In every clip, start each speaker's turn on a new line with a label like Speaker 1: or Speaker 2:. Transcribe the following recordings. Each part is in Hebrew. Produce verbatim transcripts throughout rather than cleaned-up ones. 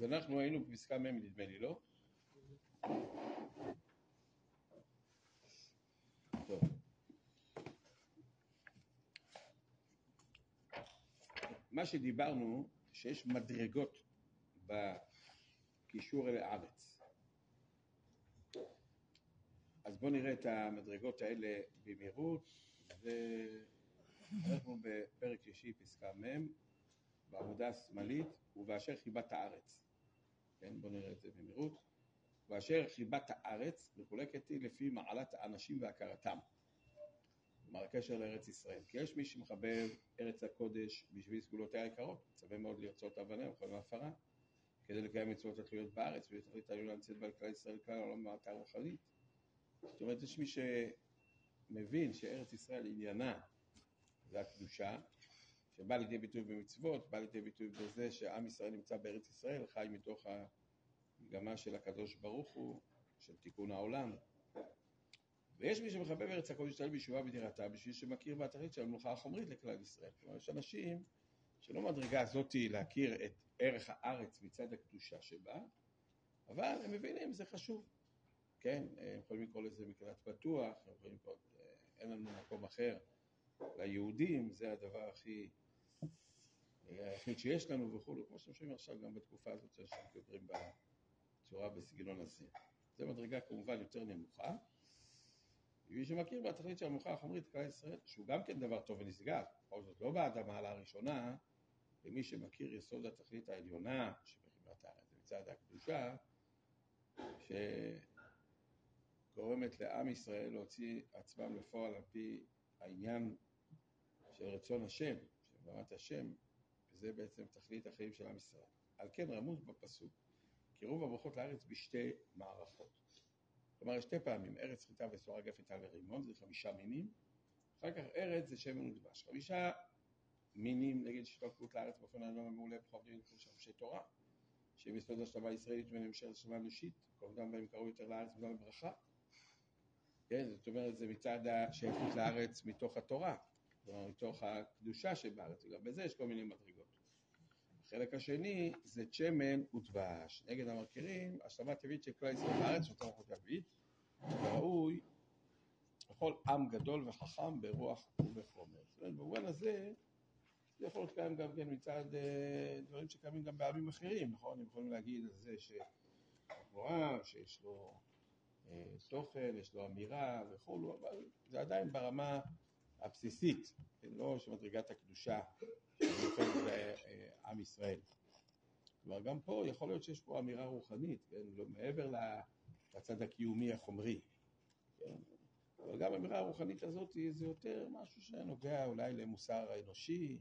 Speaker 1: אז אנחנו היינו בפסקה מ' נדמה לי, לא? טוב. מה שדיברנו, שיש מדרגות בקישור אל הארץ. אז בואו נראה את המדרגות האלה במהירות. ואנחנו בפרק שישי, פסקה מ', בעמודה השמאלית, ובאשר חיבת הארץ. כן, בואו נראה את זה במהירות. ובאשר חיבת הארץ מחולקת היא לפי מעלת האנשים והכרתם. כלומר, הקשר לארץ ישראל. כי יש מי שמחבר ארץ הקודש בשביל סגולותיה היקרות. מצווה מאוד לרצות אבניה וכל מהפרה, כדי לקיים מצוות התלויות בארץ, ולתכלית העליונה נמצאת בה לכלל ישראל, כלל העולם במטרה רוחנית. זאת אומרת, יש מי שמבין שארץ ישראל עניינה זה הקדושה, שבא לידי ביטוי במצוות, בא לידי ביטוי בזה שעם ישראל נמצא בארץ ישראל, חי מתוך המגמה של הקדוש ברוך הוא, של תיקון העולם. ויש מי שמחבב ארץ הקודש ישראל בישובה בדירתה, בשביל שמכיר בתכלית של המלוכה החומרית לכלל ישראל. כלומר, יש אנשים שלא מדרגה הזאת להכיר את ערך הארץ מצד הקדושה שבה, אבל הם מבינים, זה חשוב. כן, הם יכולים לקרוא לזה מקלט פתוח, הם יכולים לקרוא, אין לנו מקום אחר ליהודים, זה הדבר הכי היחיד שיש לנו וכו', כמו שאתם שומעים עכשיו גם בתקופה הזאת שאנשים מדברים בצורה בסגנון הזה. זה מדרגה כמובן יותר נמוכה, ומי שמכיר בתכלית של המלוכה החומרית לכלל ישראל, שהוא גם כן דבר טוב ונשגב, בכל זאת לא בעד המעלה הראשונה, ומי שמכיר יסוד התכלית העליונה שבחיבת הארץ, מצד הקדושה, שגורמת לעם ישראל להוציא עצמם לפועל על פי העניין של רצון השם, של ברמת השם, וזה בעצם תכלית החיים של עם ישראל. על כן רמוז בפסוק, קירוב הברכות לארץ בשתי מערכות. כלומר, יש שתי פעמים, ארץ חיטה ושעורה גפן טל ורימון, זה חמישה מינים. אחר כך ארץ זה שמן ודבש. חמישה מינים, נגיד שתוקפות לארץ באופן העליון המעולה בכל דין של חופשי תורה, שהם יסוד השלמה הישראלית ונמשל השלמה אנושית, כל אדם בהם קראו יותר לארץ וגם לברכה. כן, זאת אומרת, זה מצד השייכות לארץ מתוך התורה, כלומר, מתוך הקדושה שבארץ, וגם בזה יש כל מיני מדרגות. החלק השני זה שמן ודבש. נגד המרכירים, השלמה טבעית של כלל ישראל בארץ, שאתה מלכות טבעית, וראוי לכל עם גדול וחכם ברוח ובחומר. זאת אומרת, במובן הזה, זה יכול להיות קיים גם כן מצד דברים שקיימים גם בעמים אחרים, נכון? הם יכולים להגיד על זה שתנועה, שיש לו תוכן, יש לו אמירה וכו', אבל זה עדיין ברמה הבסיסית, לא שמדרגת הקדושה שנופלת לעם ישראל. כלומר, גם פה יכול להיות שיש פה אמירה רוחנית, כן? לא מעבר לצד הקיומי החומרי. כן? אבל גם האמירה הרוחנית הזאת זה יותר משהו שנוגע אולי למוסר האנושי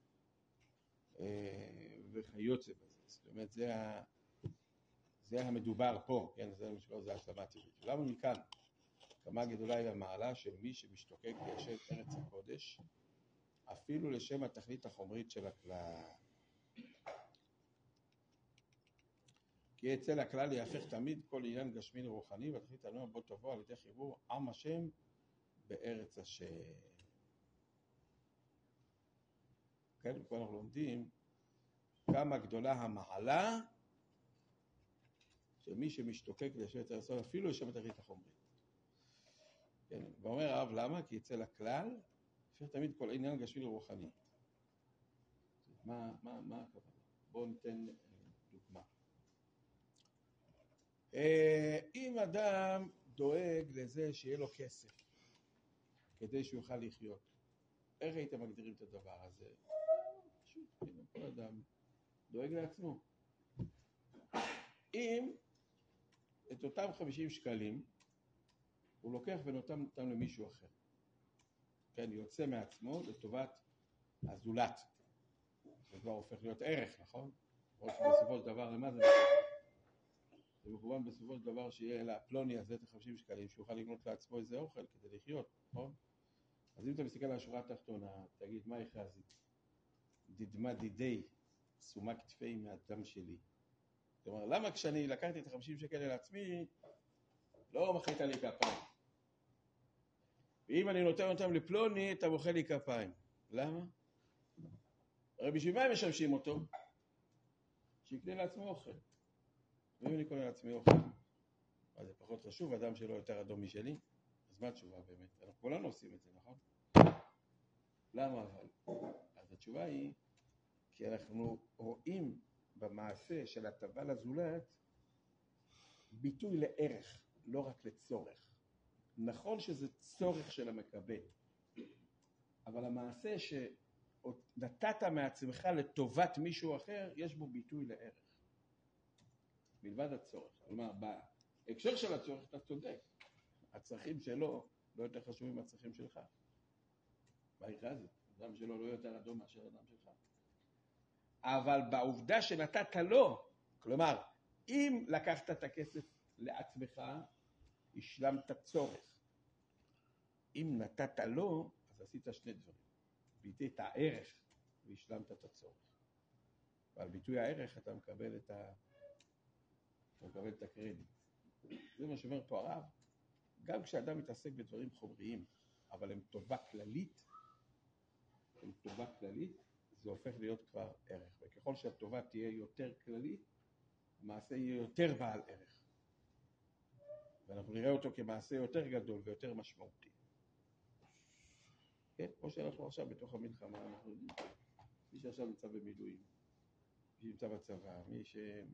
Speaker 1: וכיוצא בזה. זאת אומרת, זה, ה... זה המדובר פה, כן? זה המשבר, זה השלמה טבעית. למה מכאן? כמה גדולה היא המעלה של מי שמשתוקק ליישב ארץ הקודש, אפילו לשם התכלית החומרית של הכלל. כי אצל הכלל יהפך תמיד כל עניין גשמי לרוחני, והתכלית העליונה בו תבוא על ידי חיבור עם השם בארץ השם. כן, ופה אנחנו לומדים כמה גדולה המעלה של מי שמשתוקק ליישב את ארץ הקודש, אפילו לשם התכלית החומרית. כן, ואומר הרב למה? כי אצל הכלל יהפך תמיד כל עניין גשמי לרוחני. מה, מה, מה הכוונה? בואו ניתן דוגמה. אם אדם דואג לזה שיהיה לו כסף כדי שהוא יוכל לחיות, איך הייתם מגדירים את הדבר הזה? פשוט, כל אדם דואג לעצמו. אם את אותם חמישים שקלים הוא לוקח ונותן אותם למישהו אחר, כן, יוצא מעצמו לטובת הזולת, זה כבר הופך להיות ערך, נכון? או שבסופו של דבר, למה זה נכון? זה מכוון בסופו של דבר שיהיה לפלוני הזה את ה-חמישים שקלים, שיוכל לקנות לעצמו איזה אוכל כדי לחיות, נכון? אז אם אתה מסתכל על השורה התחתונה, תגיד, מה הכרזי? דדמה דידי, סומה כתפי מהדם שלי. כלומר, למה כשאני לקחתי את ה-חמישים שקל לעצמי, לא מחית לי כפיים? ואם אני נותן אותם לפלוני, אתה מוחא לי כפיים. למה? הרי בשביל מה הם משמשים אותו? שיקנה לעצמו אוכל. ואם אני קונה לעצמי אוכל, אז זה פחות חשוב, אדם שלו יותר אדום משלי, אז מה התשובה באמת? אנחנו כולנו עושים את זה, נכון? למה אבל? אז התשובה היא, כי אנחנו רואים במעשה של הטבה לזולת ביטוי לערך, לא רק לצורך. נכון שזה צורך של המקבל, אבל המעשה שנתת מעצמך לטובת מישהו אחר, יש בו ביטוי לערך. מלבד הצורך. כלומר, בהקשר של הצורך אתה צודק. הצרכים שלו לא יותר חשובים מהצרכים שלך. בעיקר זה, אדם שלו לא יותר אדום מאשר אדם שלך. אבל בעובדה שנתת לו, כלומר, אם לקחת את הכסף לעצמך, השלמת צורך. אם נתת לו, אז עשית שני דברים. ביטאת הערך והשלמת את הצורך. ועל ביטוי הערך אתה מקבל את ה... אתה מקבל את הקרדיט. זה מה שאומר פה הרב. גם כשאדם מתעסק בדברים חומריים, אבל הם טובה כללית, הם טובה כללית, זה הופך להיות כבר ערך. וככל שהטובה תהיה יותר כללית, המעשה יהיה יותר בעל ערך. ואנחנו נראה אותו כמעשה יותר גדול ויותר משמעותי. כן? כמו שאנחנו עכשיו בתוך המלחמה, אנחנו יודעים. מי שעכשיו נמצא במילואים, מי שנמצא בצבא, מי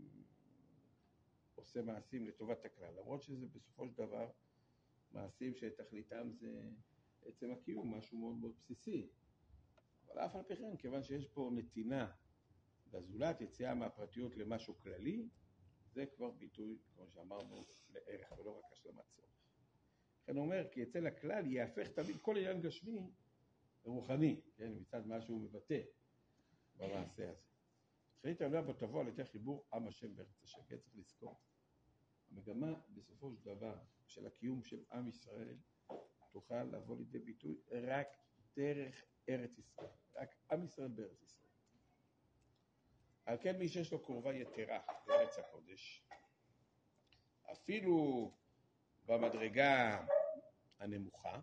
Speaker 1: שעושה מעשים לטובת הכלל, למרות שזה בסופו של דבר מעשים שתכליתם זה עצם הקיום, משהו מאוד מאוד בסיסי. אבל אף על פי כן, כיוון שיש פה נתינה לזולת, יציאה מהפרטיות למשהו כללי, זה כבר ביטוי, כמו שאמרנו, לערך ולא רק השלמת צורך. לכן הוא אומר, כי אצל הכלל יהפך תמיד כל עניין גשמי רוחני, כן, מצד מה שהוא מבטא במעשה הזה. תכלית העולה בו תבוא על ידי חיבור עם השם בארץ השם, כן, צריך לזכור. המגמה בסופו של דבר של הקיום של עם ישראל תוכל לבוא לידי ביטוי רק דרך ארץ ישראל, רק עם ישראל בארץ ישראל. על כן מי שיש לו קרובה יתרה בארץ הקודש, אפילו במדרגה הנמוכה,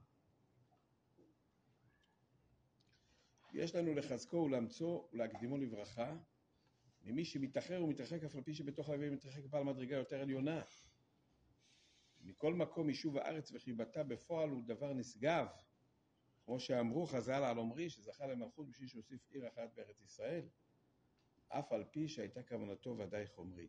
Speaker 1: יש לנו לחזקו ולאמצו ולהקדימו לברכה, ממי שמתאחר ומתרחק אף על פי שבתוך הלוויה מתרחק בעל מדרגה יותר עליונה. מכל מקום יישוב הארץ וחיבתה בפועל הוא דבר נשגב, כמו שאמרו חז"ל על עומרי שזכה למלכות בשביל שהוסיף עיר אחת בארץ ישראל, אף על פי שהייתה כוונתו ודאי חומרית.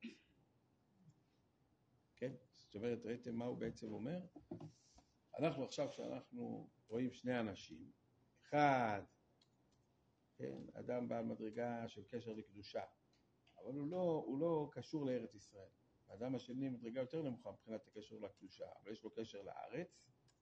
Speaker 1: כן? זאת אומרת, ראיתם מה הוא בעצם אומר? אנחנו עכשיו כשאנחנו רואים שני אנשים, אחד, כן, אדם בעל מדרגה של קשר לקדושה, אבל הוא לא, הוא לא קשור לארץ ישראל. האדם השני מדרגה יותר נמוכה מבחינת הקשר לקדושה, אבל יש לו קשר לארץ,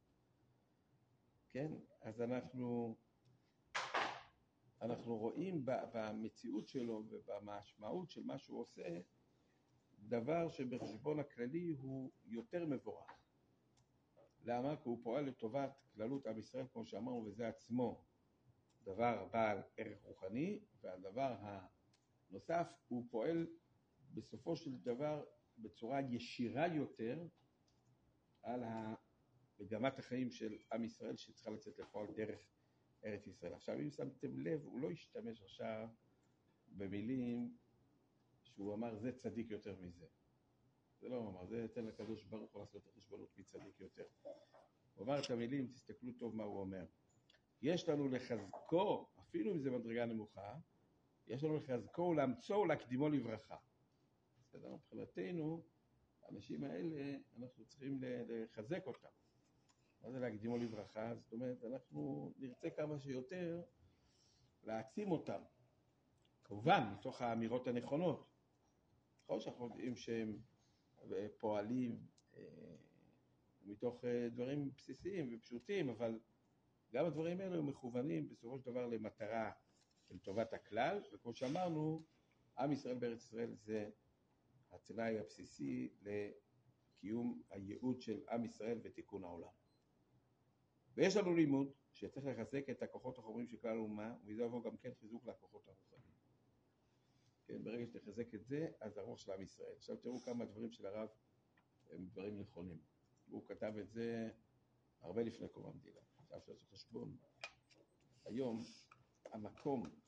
Speaker 1: כן? אז אנחנו, אנחנו רואים במציאות שלו ובמשמעות של מה שהוא עושה, דבר שבחשבון הכללי הוא יותר מבורך. למה? כי הוא פועל לטובת כללות עם ישראל, כמו שאמרנו, וזה עצמו דבר בעל ערך רוחני, והדבר הנוסף הוא פועל בסופו של דבר בצורה ישירה יותר על מגמת החיים של עם ישראל שצריכה לצאת לפועל דרך ארץ ישראל. עכשיו אם שמתם לב, הוא לא השתמש עכשיו במילים שהוא אמר זה צדיק יותר מזה. זה לא אמר, זה תן לקדוש ברוך הוא לעשות את החשבונות מי צדיק יותר. הוא אמר את המילים, תסתכלו טוב מה הוא אומר. יש לנו לחזקו, אפילו אם זה מדרגה נמוכה, יש לנו לחזקו ולאמצו ולהקדימו לברכה. בסדר, מבחינתנו, האנשים האלה, אנחנו צריכים לחזק אותם. מה זה להקדימו לברכה? זאת אומרת, אנחנו נרצה כמה שיותר להעצים אותם. כמובן, מתוך האמירות הנכונות. נכון שאנחנו יודעים שהם פועלים מתוך דברים בסיסיים ופשוטים, אבל גם הדברים האלה מכוונים בסופו של דבר למטרה של טובת הכלל, וכמו שאמרנו, עם ישראל בארץ ישראל זה התנאי הבסיסי לקיום הייעוד של עם ישראל ותיקון העולם. ויש לנו לימוד שצריך לחזק את הכוחות החומריים של כלל אומה, ומזה יבוא גם כן חיזוק לכוחות הרוחניים. כן, ברגע שתחזק את זה, אז הרוח של עם ישראל. עכשיו תראו כמה דברים של הרב הם דברים נכונים. הוא כתב את זה הרבה לפני קום המדינה. עכשיו שעשו חשבון. היום המקום,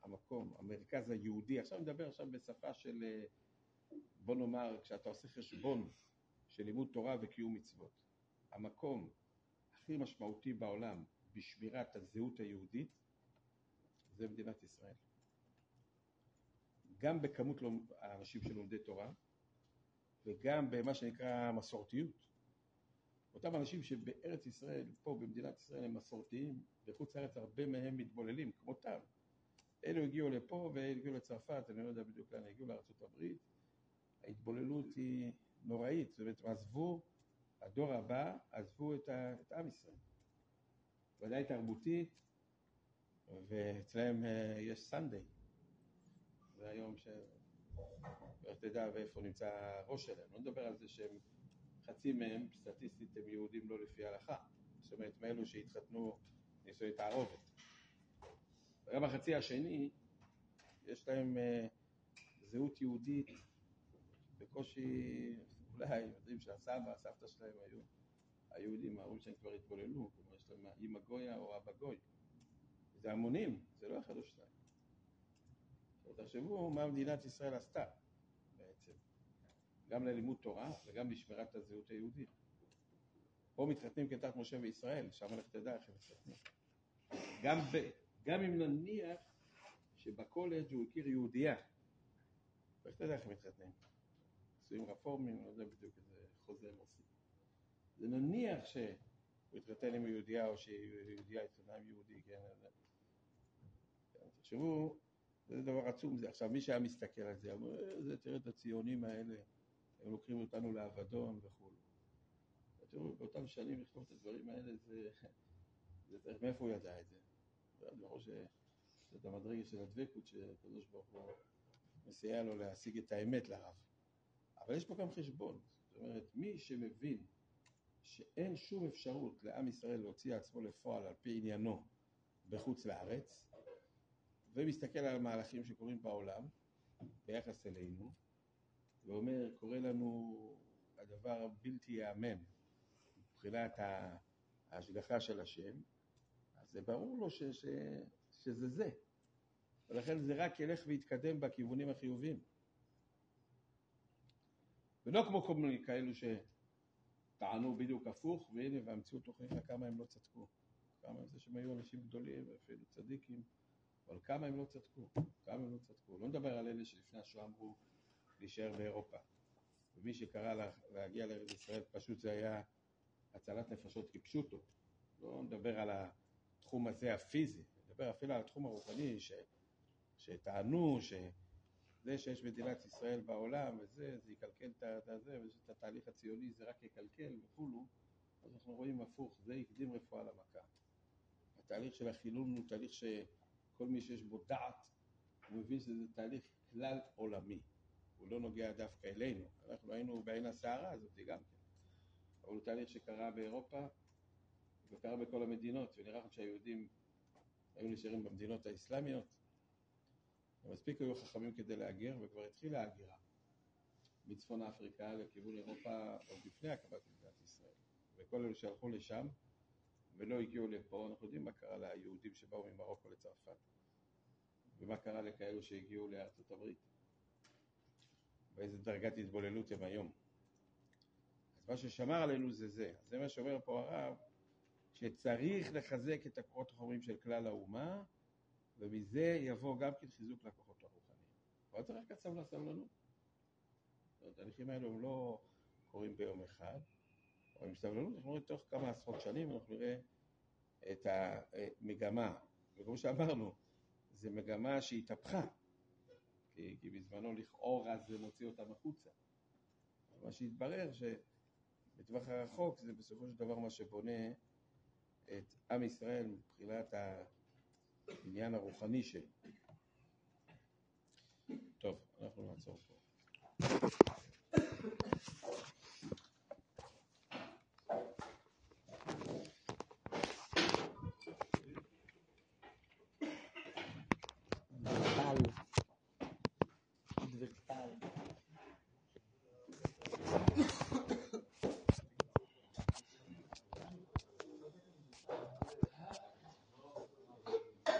Speaker 1: המקום, המרכז היהודי, עכשיו נדבר עכשיו בשפה של, בוא נאמר, כשאתה עושה חשבון של לימוד תורה וקיום מצוות, המקום הכי משמעותי בעולם בשמירת הזהות היהודית זה מדינת ישראל. גם בכמות האנשים שלומדי תורה וגם במה שנקרא מסורתיות. אותם אנשים שבארץ ישראל, פה במדינת ישראל הם מסורתיים, בחוץ לארץ הרבה מהם מתבוללים, כמותם. אלו הגיעו לפה והגיעו לצרפת, אני לא יודע בדיוק לאן, הגיעו לארצות הברית. ההתבוללות היא נוראית, זאת אומרת, עזבו, הדור הבא עזבו את, ה, את עם ישראל. ודאי תרבותית, ואצלהם יש סנדיי. זה היום ש... ואיך תדע ואיפה נמצא הראש שלהם. לא נדבר על זה שהם חצי מהם, סטטיסטית, הם יהודים לא לפי ההלכה. זאת אומרת, מאלו שהתחתנו נישואי תערובת. וגם החצי השני, יש להם uh, זהות יהודית, בקושי, אולי, יודעים שהסבא, הסבתא שלהם היו, היהודים, ההורים שהם כבר התבוללו, כלומר, יש להם אמא גויה או אבא גוי. זה המונים, זה לא אחד או שתיים. תחשבו מה מדינת ישראל עשתה בעצם, גם ללימוד תורה וגם לשמירת הזהות היהודית. פה מתחתנים כדת משה וישראל, שם לך תדע איך הם מתחתנים. גם, ב, גם אם נניח שבקולג' הוא הכיר יהודייה, איך תדע איך הם מתחתנים? עשויים רפורמים, לא יודע בדיוק איזה חוזה הם עושים. זה נניח שהוא התחתן עם יהודייה או שיהודייה התחתנה עם יהודי, כן? תחשבו, זה דבר עצום. זה. עכשיו, מי שהיה מסתכל על זה, אמר, זה, תראה את הציונים האלה, הם לוקחים אותנו לאבדון וכו'. תראו, באותם שנים לכתוב את הדברים האלה, זה, זה צריך, מאיפה הוא ידע את זה? אני חושב שאת המדרגה של הדבקות, שקדוש ברוך הוא מסייע לו להשיג את האמת לרב. אבל יש פה גם חשבון. זאת אומרת, מי שמבין שאין שום אפשרות לעם ישראל להוציא עצמו לפועל על פי עניינו בחוץ לארץ, ומסתכל על המהלכים שקורים בעולם ביחס אלינו, ואומר, קורא לנו הדבר בלתי יאמן מבחינת ההשגחה של השם, אז זה ברור לו ש, ש, שזה זה. ולכן זה רק ילך ויתקדם בכיוונים החיוביים. ולא כמו כל מיני כאלו שטענו בדיוק הפוך, והנה, והמציאות הוכיחה כמה הם לא צדקו. כמה זה שהם היו אנשים גדולים ואפילו צדיקים, אבל כמה הם לא צדקו, כמה הם לא צדקו. לא נדבר על אלה שלפני השואה אמרו להישאר באירופה. ומי שקרא לה, להגיע לארץ ישראל, פשוט זה היה הצלת נפשות כפשוטו. לא נדבר על התחום הזה הפיזי, נדבר אפילו על התחום הרוחני, ש, שטענו שזה שיש מדינת ישראל בעולם, וזה, זה יקלקל את זה, ואת התהליך הציוני זה רק יקלקל וכולו, אז אנחנו רואים הפוך, זה יקדים רפואה למכה. התהליך של החילון הוא תהליך ש... כל מי שיש בו דעת, הוא מבין שזה תהליך כלל עולמי. הוא לא נוגע דווקא אלינו. אנחנו היינו בעין הסערה הזאת גם כן. אבל הוא תהליך שקרה באירופה, וקרה בכל המדינות, ונראה לכם שהיהודים היו נשארים במדינות האסלאמיות. ומספיק היו חכמים כדי להגר, וכבר התחילה ההגירה. מצפון אפריקה לכיוון אירופה, עוד לפני הקמת מדינת ישראל. וכל אלו שהלכו לשם, ולא הגיעו לפה, אנחנו יודעים מה קרה ליהודים שבאו ממרוקו לצרפת, ומה קרה לכאלו שהגיעו לארצות הברית, ואיזה דרגת התבוללות הם היום. אז מה ששמר עלינו זה זה. זה מה שאומר פה הרב, שצריך לחזק את הכוחות החומריים של כלל האומה, ומזה יבוא גם כן חיזוק לכוחות הרוחניים. אבל צריך קצת סבלנות. התהליכים האלו הם לא קורים ביום אחד, אבל עם סבלנות אנחנו נראה תוך כמה עשרות שנים, אנחנו נראה את המגמה. וכמו שאמרנו, זה מגמה שהתהפכה, כי, כי בזמנו לכאורה זה מוציא אותם החוצה. מה שהתברר שבטווח הרחוק זה בסופו של דבר מה שבונה את עם ישראל מבחינת העניין הרוחני שלו. טוב, אנחנו נעצור פה.
Speaker 2: Vale.